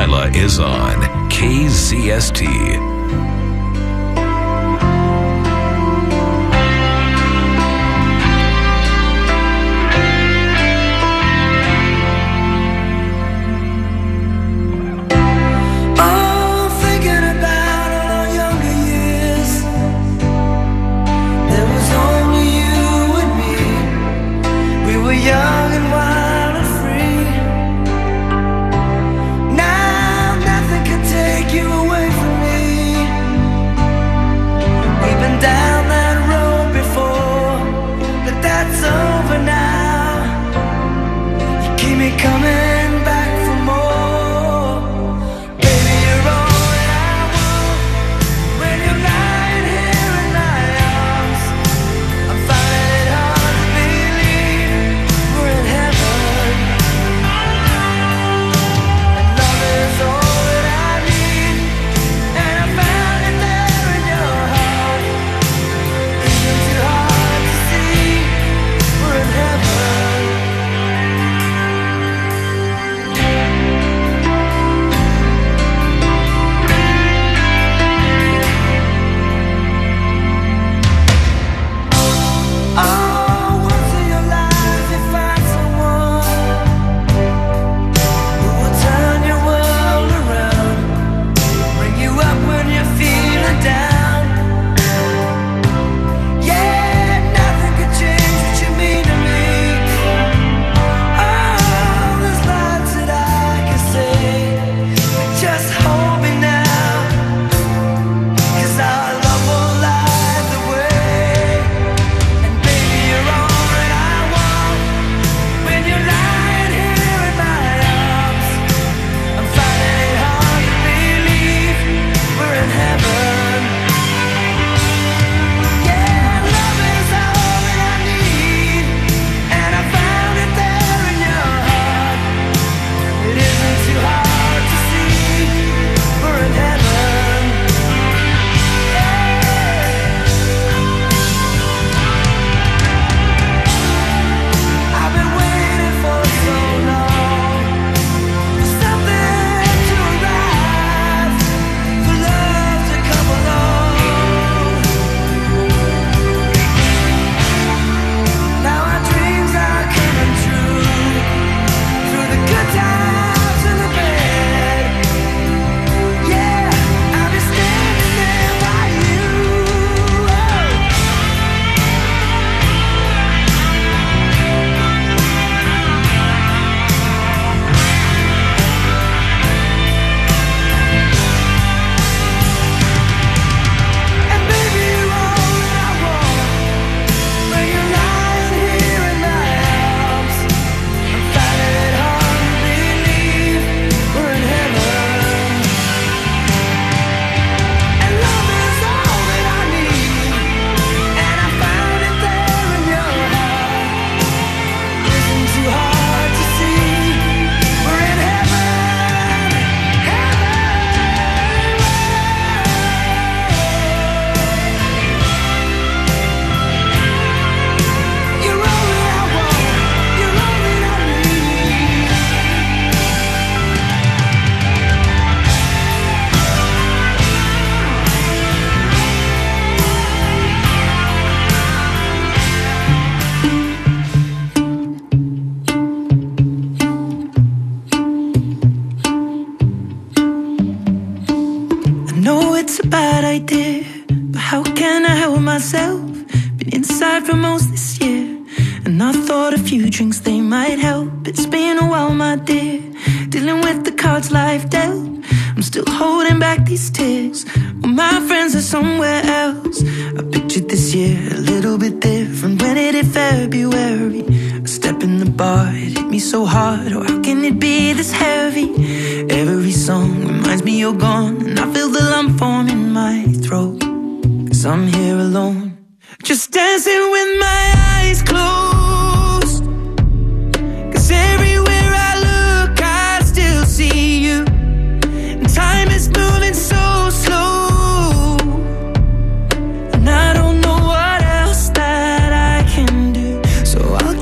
Delilah is on KZST.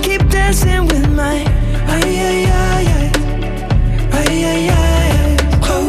Dancing with my, ay, ay, ay, ay, ay, ay, ay,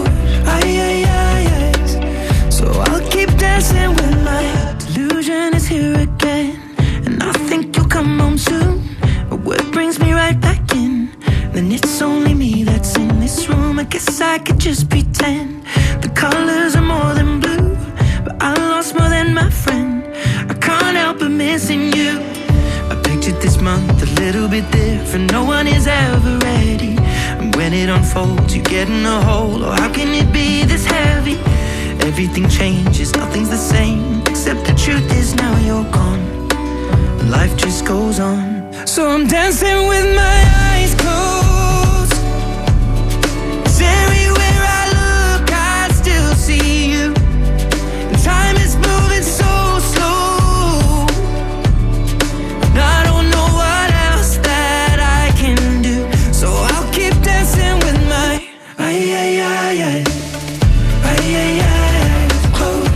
missing you. I pictured this month a little bit different. No one is ever ready. And when it unfolds, you get in a hole. Oh, how can it be this heavy? Everything changes, nothing's the same, except the truth is now you're gone. Life just goes on. So I'm dancing with my eyes closed. 'Cause everywhere I look, I still see you. And time is moving so slow. And I don't know what else that I can do. So I'll keep dancing with my eyes closed.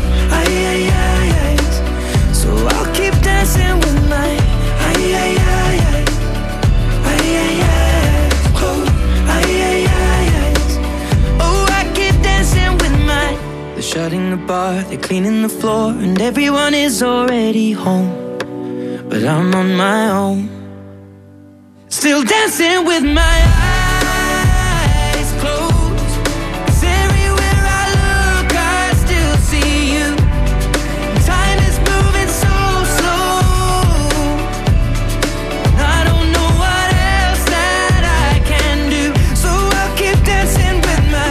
So I'll keep dancing with my shutting the bar, they're cleaning the floor, and everyone is already home. But I'm on my own, still dancing with my eyes closed. 'Cause everywhere I look, I still see you. Time is moving so slow. I don't know what else that I can do. So I'll keep dancing with my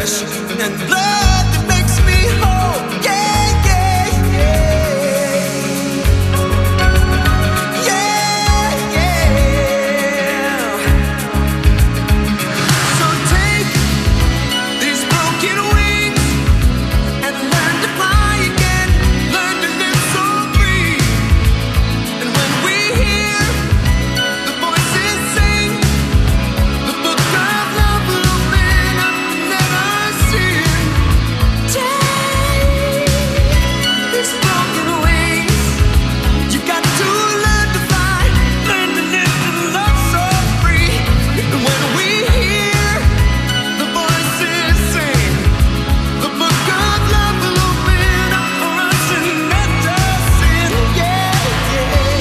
flesh and blood that makes me whole. Yeah, yeah, yeah. Yeah, yeah. So take these broken wings and learn to fly again. Learn to live so free. And when we hear the voices sing, the book of love will open up and let us in. Take these broken wings. You got to learn to fly, learn to live and love so free. And when we hear the voices sing, the book of love will open up for us and let us in. Yeah, yeah.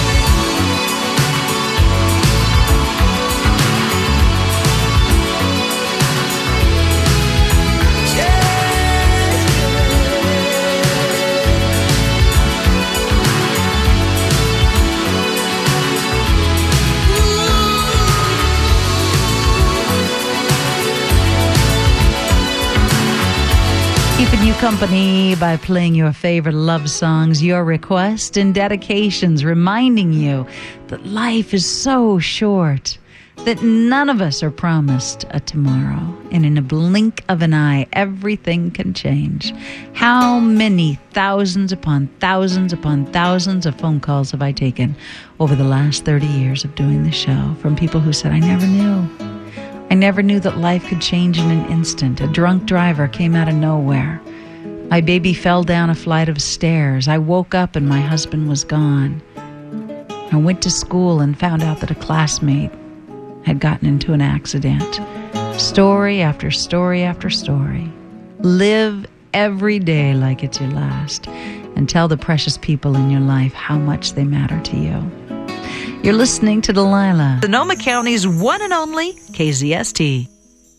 Keeping you company by playing your favorite love songs, your requests and dedications, reminding you that life is so short, that none of us are promised a tomorrow. And in a blink of an eye, everything can change. How many thousands upon thousands upon thousands of phone calls have I taken over the last 30 years of doing the show from people who said, I never knew. I never knew that life could change in an instant. A drunk driver came out of nowhere. My baby fell down a flight of stairs. I woke up and my husband was gone. I went to school and found out that a classmate had gotten into an accident. Story after story after story. Live every day like it's your last, and tell the precious people in your life how much they matter to you. You're listening to Delilah, Sonoma County's one and only KZST.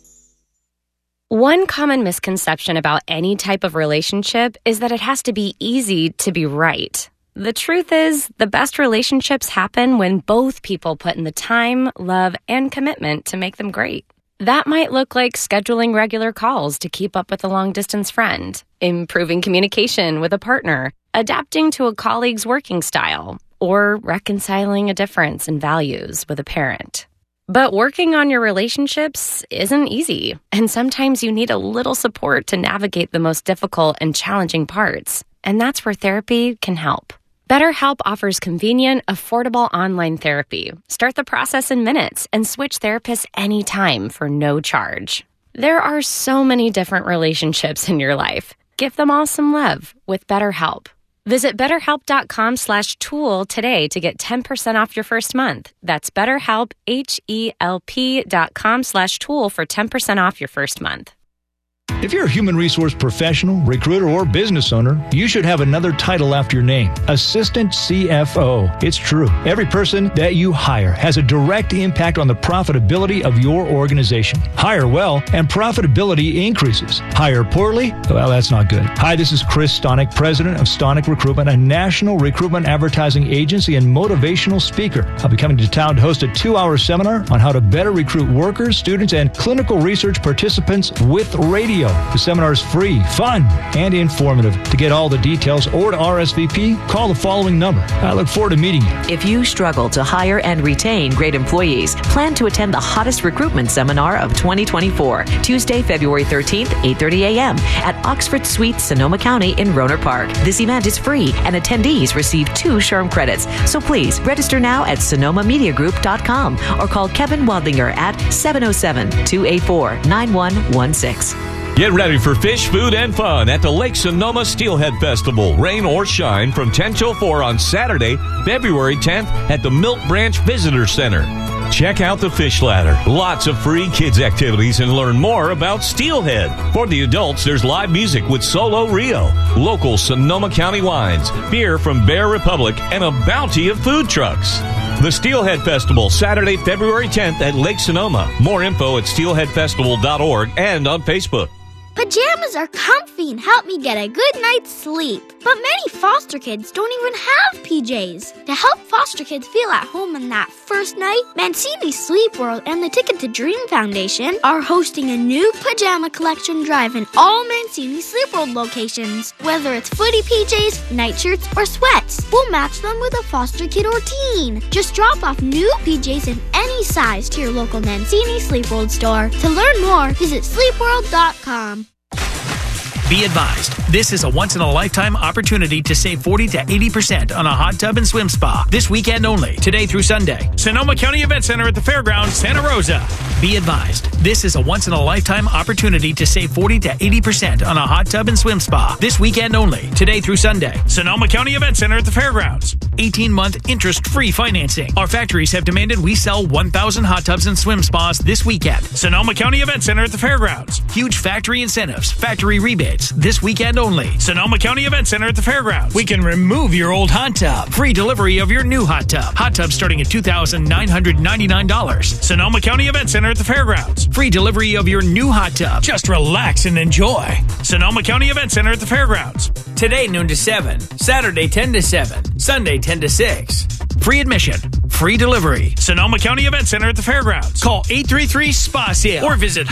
One common misconception about any type of relationship is that it has to be easy to be right. The truth is, the best relationships happen when both people put in the time, love, and commitment to make them great. That might look like scheduling regular calls to keep up with a long-distance friend, improving communication with a partner, adapting to a colleague's working style, or reconciling a difference in values with a parent. But working on your relationships isn't easy, and sometimes you need a little support to navigate the most difficult and challenging parts, and that's where therapy can help. BetterHelp offers convenient, affordable online therapy. Start the process in minutes and switch therapists anytime for no charge. There are so many different relationships in your life. Give them all some love with BetterHelp. Visit BetterHelp.com/tool today to get 10% off your first month. That's BetterHelp, HELP.com/tool for 10% off your first month. If you're a human resource professional, recruiter, or business owner, you should have another title after your name, Assistant CFO. It's true. Every person that you hire has a direct impact on the profitability of your organization. Hire well, and profitability increases. Hire poorly? Well, that's not good. Hi, this is Chris Stonick, president of Stonick Recruitment, a national recruitment advertising agency and motivational speaker. I'll be coming to town to host a 2-hour seminar on how to better recruit workers, students, and clinical research participants with radio. The seminar is free, fun, and informative. To get all the details or to RSVP, call the following number. I look forward to meeting you. If you struggle to hire and retain great employees, plan to attend the hottest recruitment seminar of 2024, Tuesday, February 13th, 8:30 a.m. at Oxford Suites, Sonoma County in Rohnert Park. This event is free, and attendees receive 2 SHRM credits. So please register now at sonomamediagroup.com or call Kevin Wadlinger at 707-284-9116. Get ready for fish, food, and fun at the Lake Sonoma Steelhead Festival. Rain or shine from 10 till 4 on Saturday, February 10th at the Milk Branch Visitor Center. Check out the fish ladder, lots of free kids activities, and learn more about steelhead. For the adults, there's live music with Solo Rio, local Sonoma County wines, beer from Bear Republic, and a bounty of food trucks. The Steelhead Festival, Saturday, February 10th at Lake Sonoma. More info at steelheadfestival.org and on Facebook. Pajamas are comfy and help me get a good night's sleep. But many foster kids don't even have PJs. To help foster kids feel at home on that first night, Mancini Sleep World and the Ticket to Dream Foundation are hosting a new pajama collection drive in all Mancini Sleep World locations. Whether it's footy PJs, nightshirts, or sweats, we'll match them with a foster kid or teen. Just drop off new PJs in any size to your local Mancini Sleep World store. To learn more, visit sleepworld.com. Be advised, this is a once-in-a-lifetime opportunity to save 40 to 80% on a hot tub and swim spa this weekend only, today through Sunday. Sonoma County Event Center at the Fairgrounds, Santa Rosa. Be advised, this is a once-in-a-lifetime opportunity to save 40 to 80% on a hot tub and swim spa this weekend only, today through Sunday. Sonoma County Event Center at the Fairgrounds. 18-month interest-free financing. Our factories have demanded we sell 1,000 hot tubs and swim spas this weekend. Sonoma County Event Center at the Fairgrounds. Huge factory incentives, factory rebates this weekend only. Sonoma County Event Center at the Fairgrounds. We can remove your old hot tub. Free delivery of your new hot tub. Hot tub starting at $2,999. Sonoma County Event Center at the Fairgrounds. Free delivery of your new hot tub. Just relax and enjoy. Sonoma County Event Center at the Fairgrounds. Today noon to 7. Saturday 10 to 7. Sunday 10 to 6. Free admission. Free delivery. Sonoma County Event Center at the Fairgrounds. Call 833-SPA-SALE or visit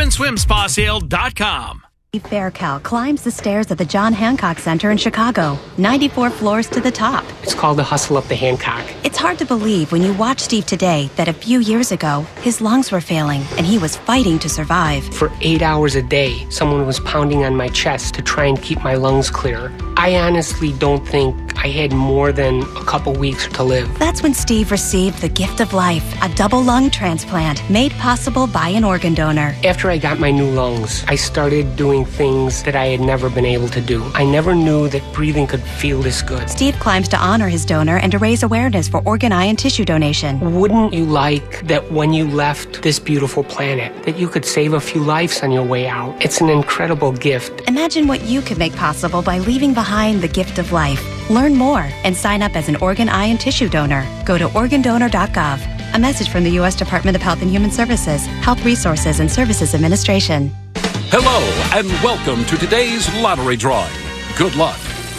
hottubandSwimSpaSale.com. Steve Faircal climbs the stairs at the John Hancock Center in Chicago, 94 floors to the top. It's called the hustle up the Hancock. It's hard to believe when you watch Steve today that a few years ago, his lungs were failing and he was fighting to survive. For 8 hours a day, someone was pounding on my chest to try and keep my lungs clear. I honestly don't think I had more than a couple weeks to live. That's when Steve received the gift of life, a double lung transplant made possible by an organ donor. After I got my new lungs, I started doing things that I had never been able to do. I never knew that breathing could feel this good. Steve climbs to honor his donor and to raise awareness for organ, eye, and tissue donation. Wouldn't you like that when you left this beautiful planet, that you could save a few lives on your way out? It's an incredible gift. Imagine what you could make possible by leaving behind the gift of life. Learn more and sign up as an organ, eye, and tissue donor. Go to organdonor.gov. A message from the U.S. Department of Health and Human Services, Health Resources and Services Administration. Hello, and welcome to today's lottery drawing. Good luck.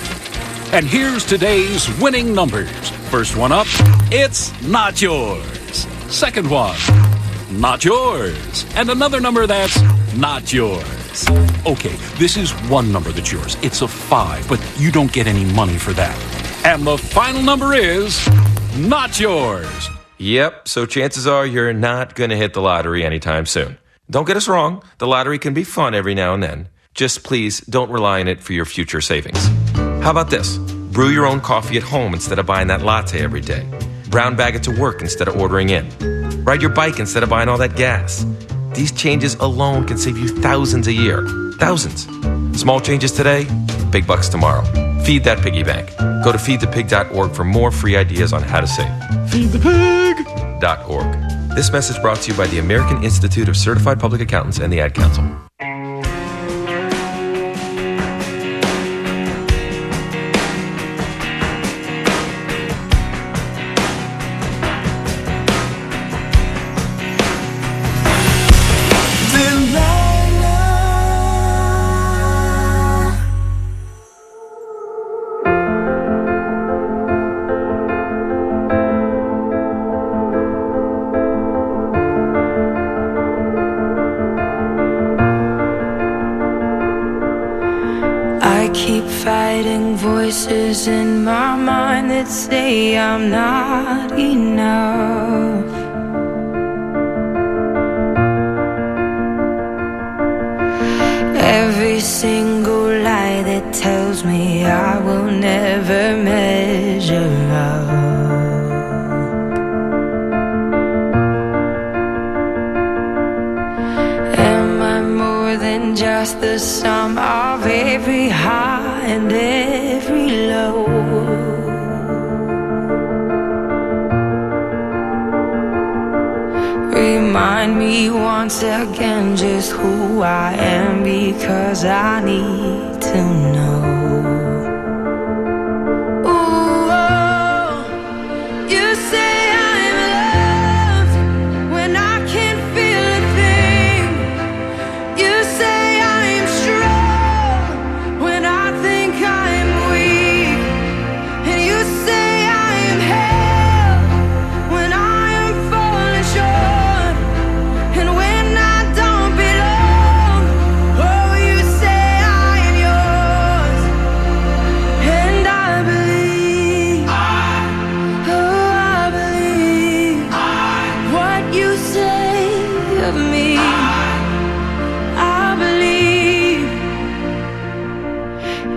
And here's today's winning numbers. First one up, it's not yours. Second one, not yours. And another number that's not yours. Okay, this is one number that's yours. It's a 5, but you don't get any money for that. And the final number is not yours. Yep, so chances are you're not going to hit the lottery anytime soon. Don't get us wrong, the lottery can be fun every now and then. Just please don't rely on it for your future savings. How about this? Brew your own coffee at home instead of buying that latte every day. Brown bag it to work instead of ordering in. Ride your bike instead of buying all that gas. These changes alone can save you thousands a year. Thousands. Small changes today, big bucks tomorrow. Feed that piggy bank. Go to feedthepig.org for more free ideas on how to save. Feedthepig.org. This message brought to you by the American Institute of Certified Public Accountants and the Ad Council. Voices in my mind that say I'm not enough. Every single lie that tells me I will never measure up. Am I more than just the sum of every high and every low? Remind me once again just who I am, because I need to know. Ooh, oh, you say I'm loved when I can't feel a thing. You say I'm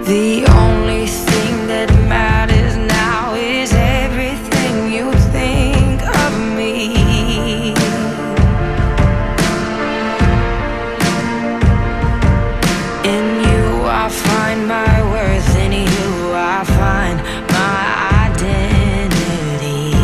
The only thing that matters now is everything you think of me. In you I find my worth, in you I find my identity.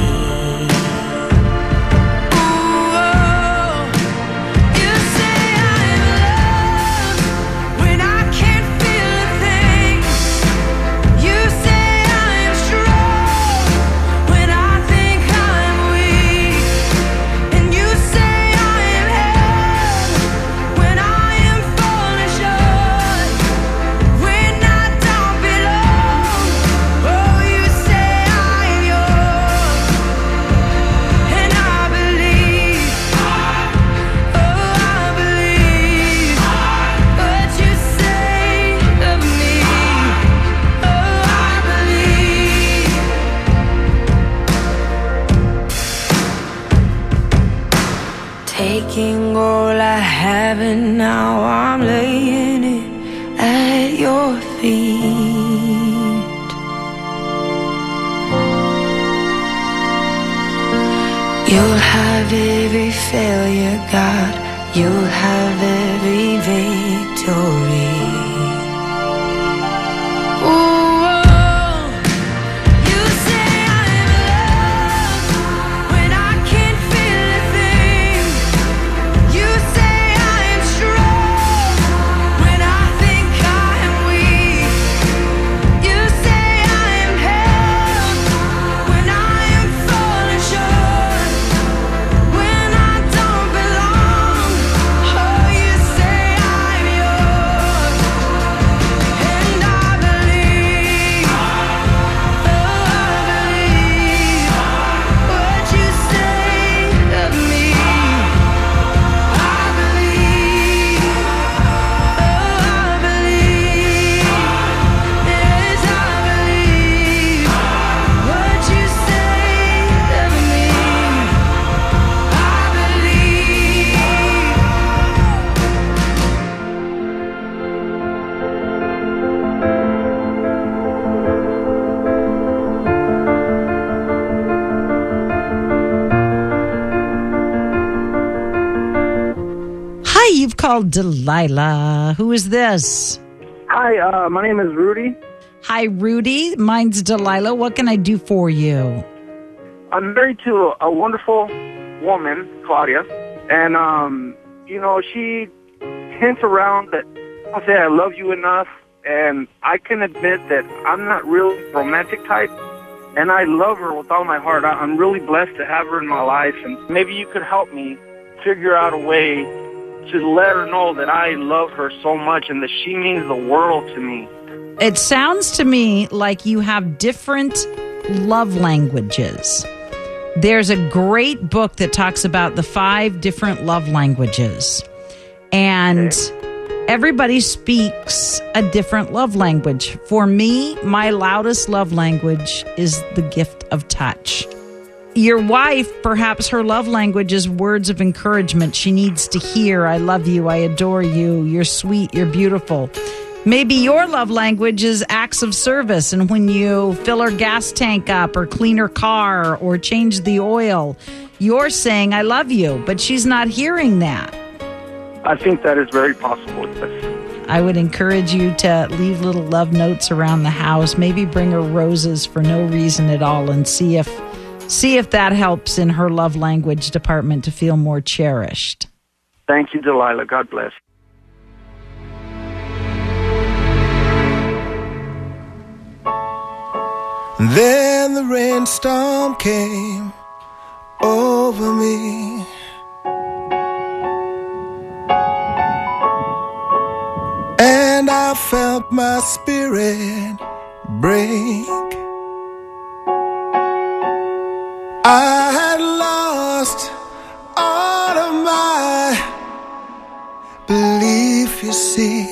Ooh, you say I'm loved when I can't feel a thing. You say I am strong when I think I'm weak. And you say I am held when I am falling short, when I don't belong. Oh, you say I am yours, and I believe. Oh, I believe what you say of me. Oh, I believe. Taking all I have and now I'm laying it at your feet. You'll have every failure, God. You'll have every victory. Ooh, you say I'm loved when I can't feel a thing. You say I am strong when I think I am weak. You say I am held when I am falling short, when I don't belong. Oh, you say I'm yours, and I believe. Oh, I believe what you say of me. I believe. Oh, I believe. Yes, I believe what you say of me. I believe. Hi, you've called Delilah. Who is this? Hi, my name is Rudy. Hi, Rudy. Mine's Delilah. What can I do for you? I'm married to a wonderful woman, Claudia, and she hints around that I'll say I love you enough, and I can admit that I'm not really romantic type, and I love her with all my heart. I'm really blessed to have her in my life, and maybe you could help me figure out a way to let her know that I love her so much and that she means the world to me. It sounds to me like you have different love languages. There's a great book that talks about the 5 different love languages. And everybody speaks a different love language. For me, my loudest love language is the gift of touch. Your wife, perhaps her love language is words of encouragement. She needs to hear, I love you, I adore you, you're sweet, you're beautiful. Maybe your love language is acts of service, and when you fill her gas tank up or clean her car or change the oil, you're saying, I love you, but she's not hearing that. I think that is very possible, yes. I would encourage you to leave little love notes around the house, maybe bring her roses for no reason at all, and see if that helps in her love language department to feel more cherished. Thank you, Delilah. God bless. Then the rainstorm came over me. And I felt my spirit break. I had lost all of my belief, you see,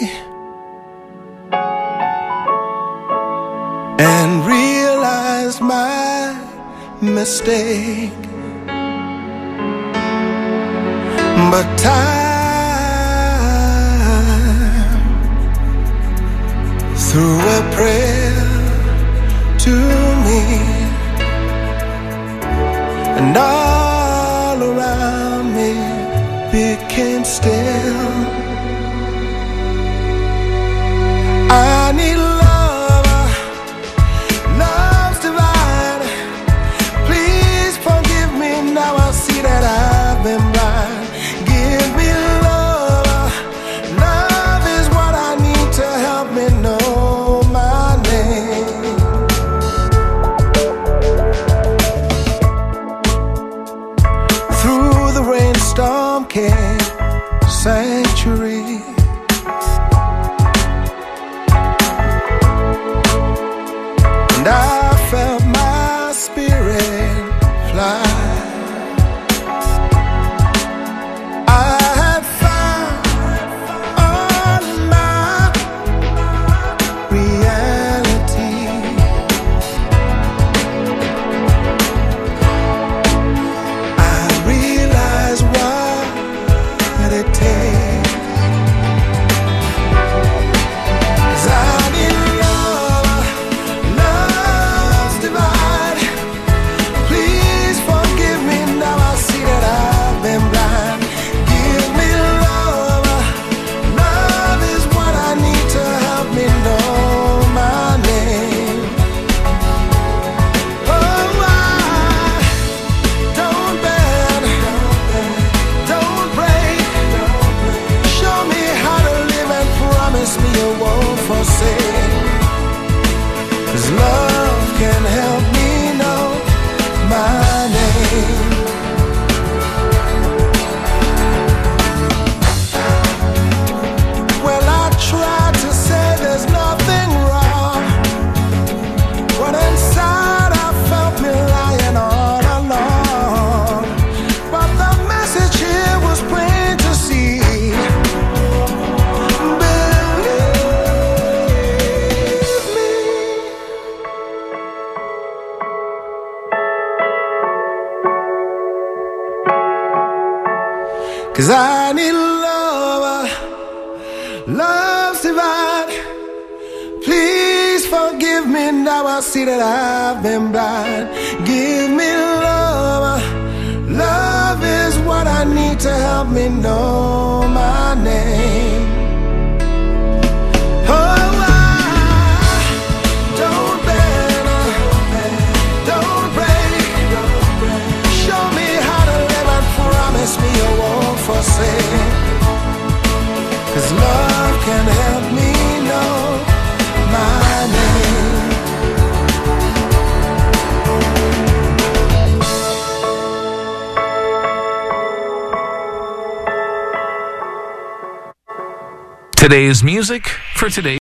and realized my mistake. But time through a prayer to me, and all around me became still. I need love, love's divine. Please forgive me, now I see that I've been blind. Give me love, love is what I need to help me know my name. Through the rainstorm came sanctuary. And I felt my spirit fly. I had found all of my reality. I realized what it takes. 'Cause I need love, love's divine. Please forgive me, now I see that I've been blind. Give me love, love is what I need to help me know my name. Oh, don't bend, don't break. Show me how to live and promise me you won't forsake. 'Cause love can help me know my name. Well, I tried to say there's nothing wrong, but inside I felt me lying all along. But the message here was plain to see. Believe me. 'Cause I need love, love's divine. Please forgive me, now I see that I've been blind. Give me love, love is what I need to help me know my name. Oh, don't bend, don't break. Show me how to live and promise me you won't forsake. 'Cause love can help me know my name. Today's music for today.